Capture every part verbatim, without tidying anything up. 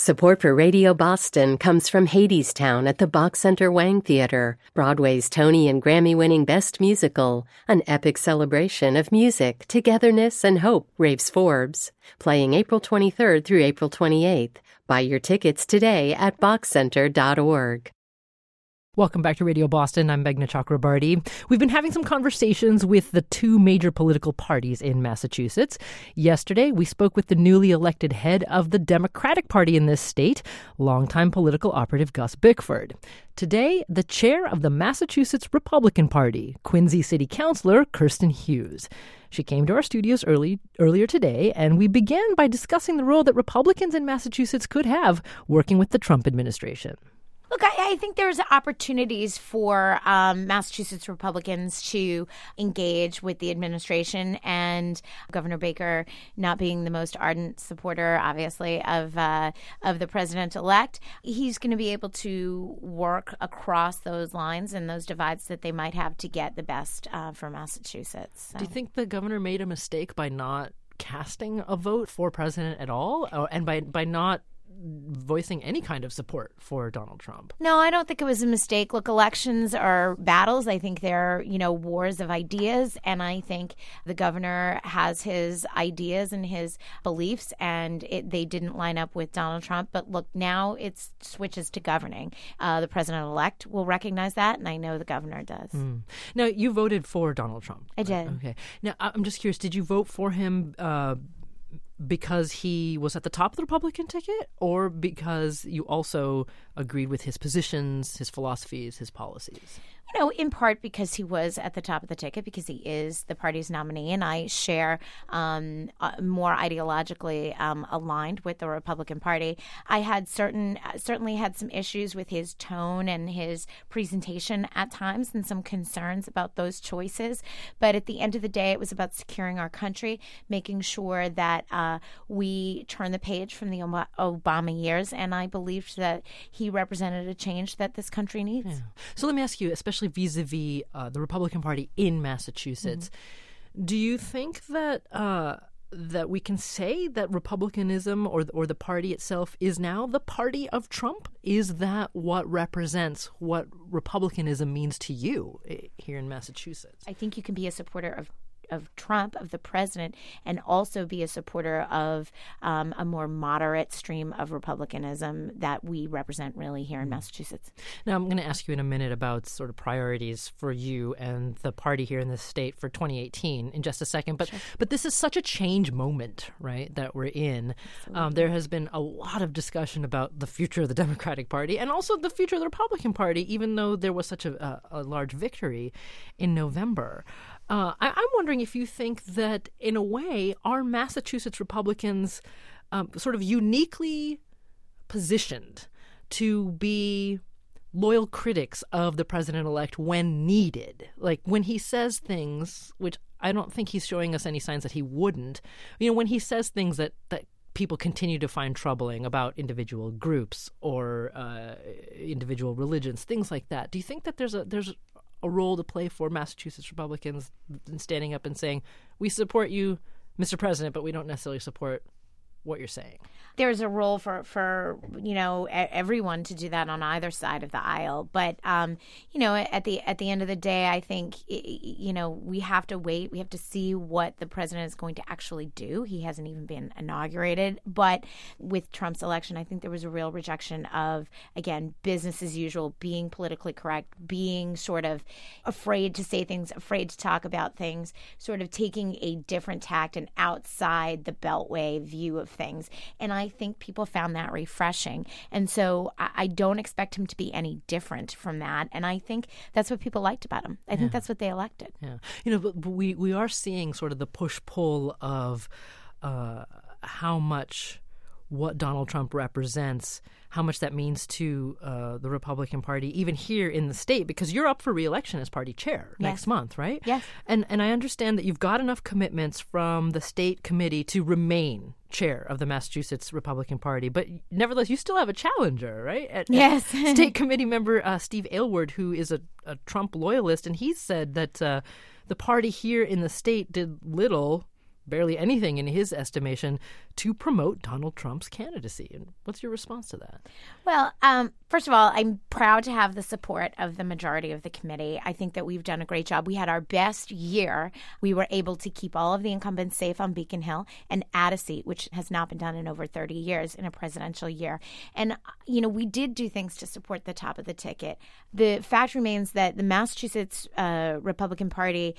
Support for Radio Boston comes from Hadestown at the Bach Center Wang Theater, Broadway's Tony and Grammy-winning Best Musical, an epic celebration of music, togetherness, and hope, raves Forbes. Playing April twenty-third through April twenty-eighth. Buy your tickets today at bach center dot org. Welcome back to Radio Boston. I'm Meghna Chakrabarty. We've been having some conversations with the two major political parties in Massachusetts. Yesterday, we spoke with the newly elected head of the Democratic Party in this state, longtime political operative Gus Bickford. Today, the chair of the Massachusetts Republican Party, Quincy City Councilor Kirsten Hughes. She came to our studios early earlier today, and we began by discussing the role that Republicans in Massachusetts could have working with the Trump administration. Look, I, I think there's opportunities for um, Massachusetts Republicans to engage with the administration, and Governor Baker, not being the most ardent supporter, obviously, of uh, of the president-elect, he's going to be able to work across those lines and those divides that they might have to get the best uh, for Massachusetts. So. Do you think the governor made a mistake by not casting a vote for president at all, or, and by by not voicing any kind of support for Donald Trump? No, I don't think it was a mistake. Look, elections are battles. I think they're, you know, wars of ideas. And I think the governor has his ideas and his beliefs, and it, they didn't line up with Donald Trump. But look, now it switches to governing. Uh, the president-elect will recognize that, and I know the governor does. Mm. Now, you voted for Donald Trump. I did. Okay. Now, I'm just curious, did you vote for him uh, because he was at the top of the Republican ticket, or because you also agreed with his positions, his philosophies, his policies? You know, in part because he was at the top of the ticket, because he is the party's nominee, and I share um, uh, more ideologically um, aligned with the Republican Party. I had certain, certainly had some issues with his tone and his presentation at times, and some concerns about those choices. But at the end of the day, it was about securing our country, making sure that uh, we turn the page from the Obama years, and I believed that he represented a change that this country needs. Yeah. So let me ask you, especially vis-a-vis uh, the Republican Party in Massachusetts, mm-hmm. do you think that uh, that we can say that Republicanism or or the party itself is now the party of Trump? Is that what represents what Republicanism means to you here in Massachusetts? I think you can be a supporter of of Trump, of the president, and also be a supporter of um, a more moderate stream of Republicanism that we represent really here in Massachusetts. Now, I'm going to ask you in a minute about sort of priorities for you and the party here in this state for twenty eighteen in just a second. But sure. but this is such a change moment, right, that we're in. Um, there has been a lot of discussion about the future of the Democratic Party and also the future of the Republican Party, even though there was such a, a, a large victory in November. Uh, I, I'm wondering if you think that, in a way, are Massachusetts Republicans um, sort of uniquely positioned to be loyal critics of the president-elect when needed? Like, when he says things, which I don't think he's showing us any signs that he wouldn't, you know, when he says things that, that people continue to find troubling about individual groups or uh, individual religions, things like that, do you think that there's a there's a role to play for Massachusetts Republicans in standing up and saying, we support you, Mister President, but we don't necessarily support what you're saying? There's a role for, for you know, everyone to do that on either side of the aisle. But, um, you know, at the at the end of the day, I think, you know, we have to wait. We have to see what the president is going to actually do. He hasn't even been inaugurated. But with Trump's election, I think there was a real rejection of, again, business as usual, being politically correct, being sort of afraid to say things, afraid to talk about things, sort of taking a different tact, an outside the beltway view of things. And I think people found that refreshing. And so I, I don't expect him to be any different from that. And I think that's what people liked about him. I yeah. think that's what they elected. Yeah. You know, but, but we, we are seeing sort of the push-pull of uh, how much what Donald Trump represents, how much that means to uh, the Republican Party, even here in the state, because you're up for re-election as party chair yes. next month, right? Yes. And and I understand that you've got enough commitments from the state committee to remain chair of the Massachusetts Republican Party, but nevertheless, you still have a challenger, right? At, yes. at state committee member uh, Steve Aylward, who is a, a Trump loyalist, and he said that uh, the party here in the state did little barely anything in his estimation to promote Donald Trump's candidacy. And what's your response to that? Well, um, first of all, I'm proud to have the support of the majority of the committee. I think that we've done a great job. We had our best year. We were able to keep all of the incumbents safe on Beacon Hill and add a seat, which has not been done in over thirty years in a presidential year. And, you know, we did do things to support the top of the ticket. The fact remains that the Massachusetts uh, Republican Party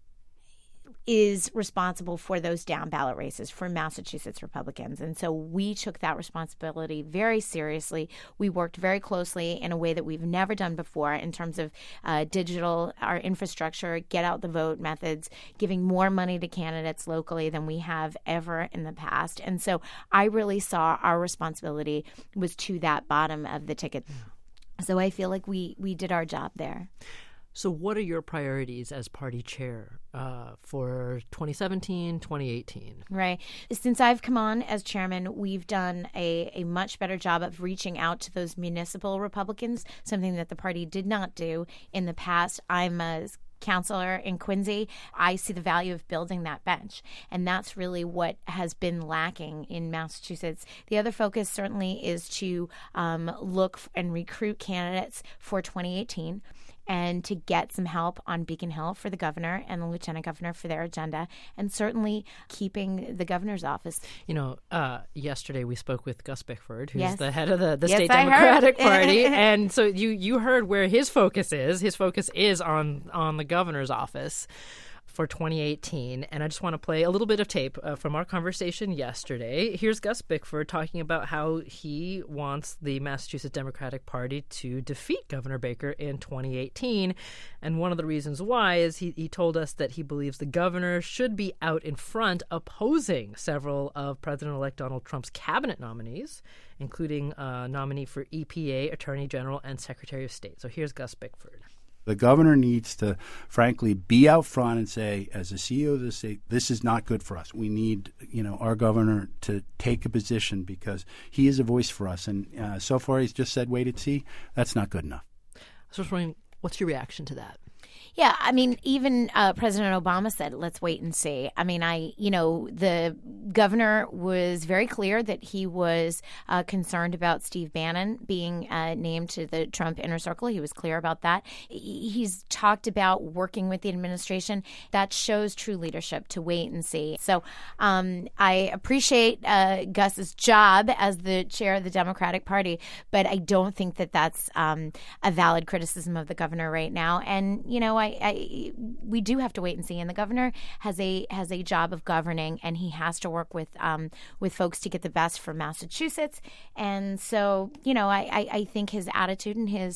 is responsible for those down ballot races for Massachusetts Republicans. And so we took that responsibility very seriously. We worked very closely in a way that we've never done before in terms of uh, digital, our infrastructure, get out the vote methods, giving more money to candidates locally than we have ever in the past. And so I really saw our responsibility was to that bottom of the ticket. So I feel like we, we did our job there. So what are your priorities as party chair uh, for twenty seventeen, twenty eighteen? Right. Since I've come on as chairman, we've done a, a much better job of reaching out to those municipal Republicans, something that the party did not do in the past. I'm a counselor in Quincy. I see the value of building that bench. And that's really what has been lacking in Massachusetts. The other focus certainly is to um, look and recruit candidates for twenty eighteen. And to get some help on Beacon Hill for the governor and the lieutenant governor for their agenda, and certainly keeping the governor's office. You know, uh, yesterday we spoke with Gus Bickford, who's yes. the head of the, the yes, state I Democratic heard. Party. And so you, you heard where his focus is. His focus is on, on the governor's office for twenty eighteen. And I just want to play a little bit of tape uh, from our conversation yesterday. Here's Gus Bickford talking about how he wants the Massachusetts Democratic Party to defeat Governor Baker in twenty eighteen. And one of the reasons why is he, he told us that he believes the governor should be out in front opposing several of President-elect Donald Trump's cabinet nominees, including a nominee for E P A, Attorney General, and Secretary of State. So here's Gus Bickford. The governor needs to, frankly, be out front and say, as the C E O of the state, this is not good for us. We need, you know, our governor to take a position because he is a voice for us. And uh, so far, he's just said, wait and see. That's not good enough. So I was wondering, what's your reaction to that? Yeah, I mean, even uh, President Obama said, let's wait and see. I mean, I, you know, the governor was very clear that he was uh, concerned about Steve Bannon being uh, named to the Trump inner circle. He was clear about that. He's talked about working with the administration. That shows true leadership, to wait and see. So um, I appreciate uh, Gus's job as the chair of the Democratic Party, but I don't think that that's um, a valid criticism of the governor right now. And, you know, I I, I, we do have to wait and see. And the governor has a has a job of governing, and he has to work with um, with folks to get the best for Massachusetts. And so, you know, I, I, I think his attitude and his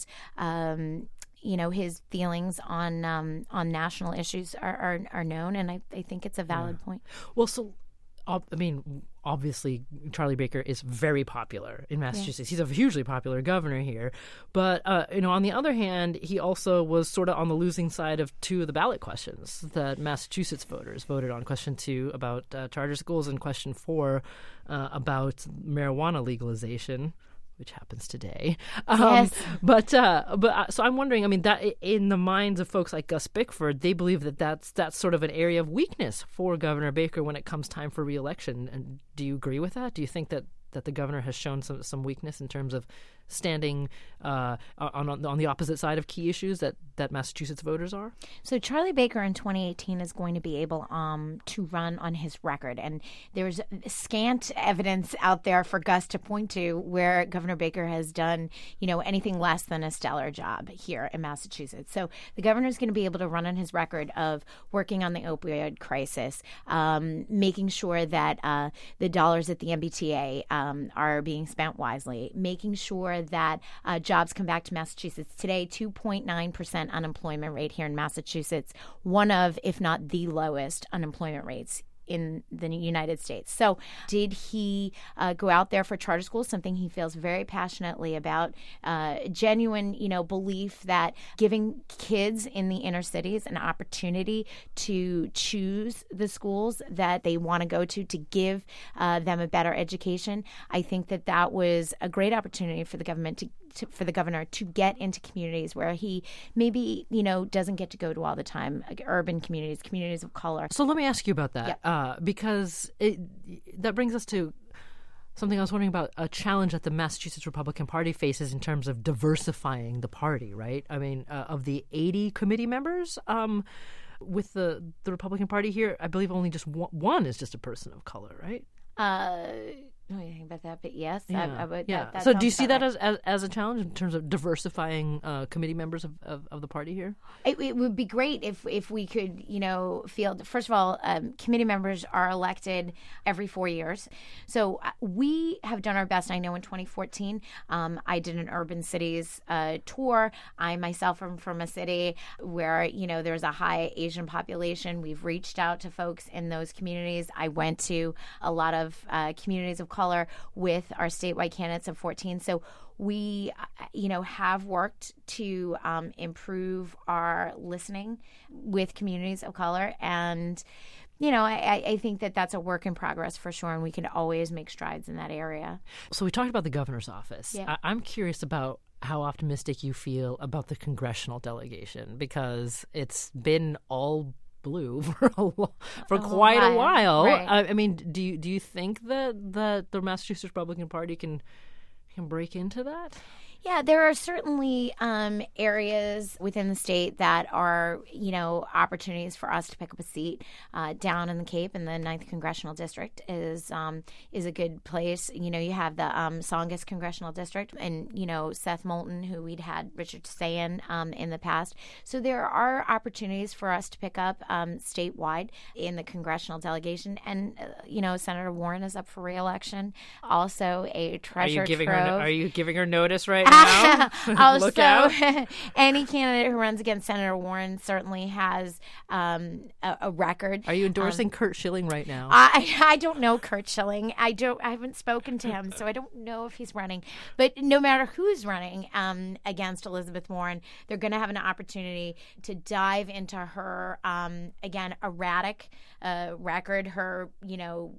um, you know, his feelings on um, on national issues are, are, are known, and I, I think it's a valid yeah. point. Well, so I mean, obviously, Charlie Baker is very popular in Massachusetts. Yeah. He's a hugely popular governor here. But, uh, you know, on the other hand, he also was sort of on the losing side of two of the ballot questions that Massachusetts voters voted on. Question two about uh, charter schools and question four uh, about marijuana legalization, which happens today. Um, yes. But uh, but uh, so I'm wondering, I mean, that in the minds of folks like Gus Bickford, they believe that that's, that's sort of an area of weakness for Governor Baker when it comes time for re-election. And do you agree with that? Do you think that, that the governor has shown some, some weakness in terms of standing uh, on, on the opposite side of key issues that, that Massachusetts voters are? So Charlie Baker in twenty eighteen is going to be able um, to run on his record. And there's scant evidence out there for Gus to point to where Governor Baker has done, you know, anything less than a stellar job here in Massachusetts. So the governor is going to be able to run on his record of working on the opioid crisis, um, making sure that uh, the dollars at the M B T A um, are being spent wisely, making sure that uh, jobs come back to Massachusetts. Today, two point nine percent unemployment rate here in Massachusetts, one of, if not the lowest unemployment rates in the United States. So did he uh, go out there for charter schools, something he feels very passionately about, uh, genuine, you know, belief that giving kids in the inner cities an opportunity to choose the schools that they want to go to, to give uh, them a better education. I think that that was a great opportunity for the government to To, for the governor to get into communities where he maybe, you know, doesn't get to go to all the time, like urban communities, communities of color. So let me ask you about that. Yep. Uh, uh, because it, that brings us to something I was wondering about, a challenge that the Massachusetts Republican Party faces in terms of diversifying the party, right? I mean, uh, of the eighty committee members um, with the, the Republican Party here, I believe only just one, one is just a person of color, right? Uh, I don't know anything about that, but yes. Yeah. I, I would, yeah. That, that so do you see right. that as, as as a challenge in terms of diversifying uh, committee members of, of, of the party here? It, it would be great if if we could, you know, field. First of all, um, committee members are elected every four years. So we have done our best. I know in twenty fourteen, um, I did an urban cities uh, tour. I myself am from a city where, you know, there's a high Asian population. We've reached out to folks in those communities. I went to a lot of uh, communities of color with our statewide candidates of fourteen. So we, you know, have worked to um, improve our listening with communities of color. And, you know, I, I think that that's a work in progress for sure. And we can always make strides in that area. So we talked about the governor's office. Yeah. I- I'm curious about how optimistic you feel about the congressional delegation, because it's been all blue for a lo- for a quite while. a while. Right. I, I mean, do you do you think that that the Massachusetts Republican Party can can break into that? Yeah, there are certainly um, areas within the state that are, you know, opportunities for us to pick up a seat. Uh, down in the Cape in the ninth Congressional District is um, is a good place. You know, you have the um, Songus Congressional District and, you know, Seth Moulton, who we'd had Richard Sayin um, in the past. So there are opportunities for us to pick up um, statewide in the congressional delegation. And, uh, you know, Senator Warren is up for re-election. Also a treasure Are you giving trove. her? Are you giving her notice right now? also, Look out. any candidate who runs against Senator Warren certainly has um, a, a record. Are you endorsing um, Kurt Schilling right now? I I don't know Kurt Schilling. I don't. I haven't spoken to him, so I don't know if he's running. But no matter who's running um, against Elizabeth Warren, they're going to have an opportunity to dive into her um, again erratic uh, record. Her, you know,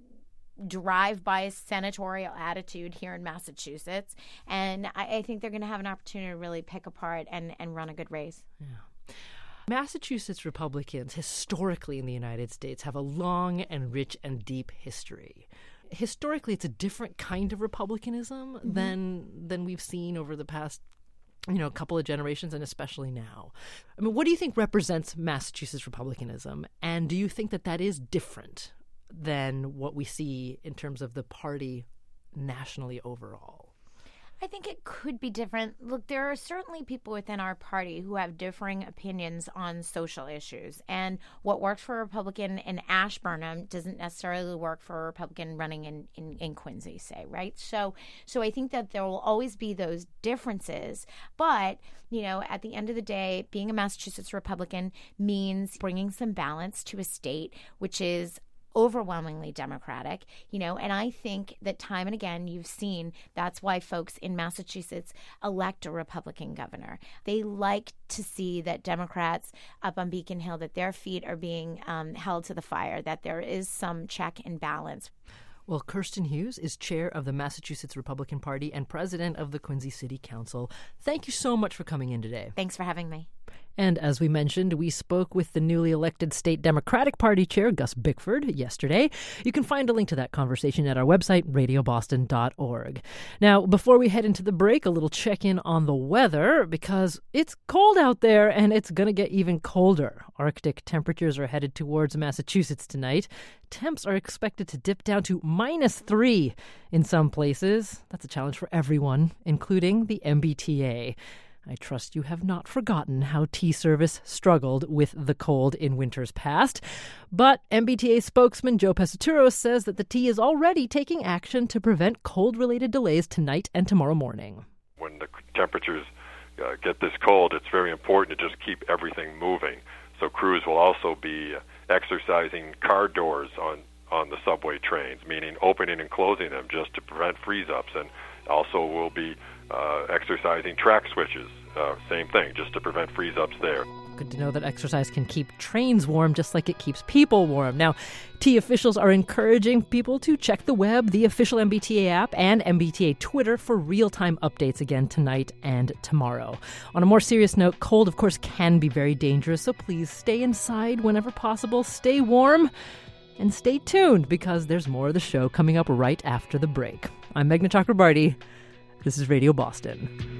drive-by senatorial attitude here in Massachusetts. And I, I think they're going to have an opportunity to really pick apart and, and run a good race. Yeah. Massachusetts Republicans historically in the United States have a long and rich and deep history. Historically, it's a different kind of republicanism mm-hmm. than than we've seen over the past you know, a couple of generations, and especially now. I mean, what do you think represents Massachusetts republicanism? And do you think that that is different than what we see in terms of the party nationally overall? I think it could be different. Look, there are certainly people within our party who have differing opinions on social issues. And what works for a Republican in Ashburnham doesn't necessarily work for a Republican running in, in, in Quincy, say, right? So so I think that there will always be those differences. But, you know, at the end of the day, being a Massachusetts Republican means bringing some balance to a state which is overwhelmingly Democratic, you know, and I think that time and again you've seen that's why folks in Massachusetts elect a Republican governor. They like to see that Democrats up on Beacon Hill, that their feet are being um, held to the fire, that there is some check and balance. Well, Kirsten Hughes is chair of the Massachusetts Republican Party and president of the Quincy City Council. Thank you so much for coming in today. Thanks for having me. And as we mentioned, we spoke with the newly elected state Democratic Party chair, Gus Bickford, yesterday. You can find a link to that conversation at our website, radio boston dot org. Now, before we head into the break, a little check-in on the weather, because it's cold out there and it's going to get even colder. Arctic temperatures are headed towards Massachusetts tonight. Temps are expected to dip down to minus three in some places. That's a challenge for everyone, including the M B T A. I trust you have not forgotten how T-Service struggled with the cold in winters past. But M B T A spokesman Joe Pesaturo says that the T is already taking action to prevent cold-related delays tonight and tomorrow morning. When the temperatures uh, get this cold, it's very important to just keep everything moving. So crews will also be exercising car doors on, on the subway trains, meaning opening and closing them just to prevent freeze-ups. And also will be uh, exercising track switches, uh, same thing, just to prevent freeze-ups there. Good to know that exercise can keep trains warm just like it keeps people warm. Now, T officials are encouraging people to check the web, the official M B T A app, and M B T A Twitter for real-time updates again tonight and tomorrow. On a more serious note, cold, of course, can be very dangerous, so please stay inside whenever possible. Stay warm. And stay tuned, because there's more of the show coming up right after the break. I'm Meghna Chakrabarti. This is Radio Boston.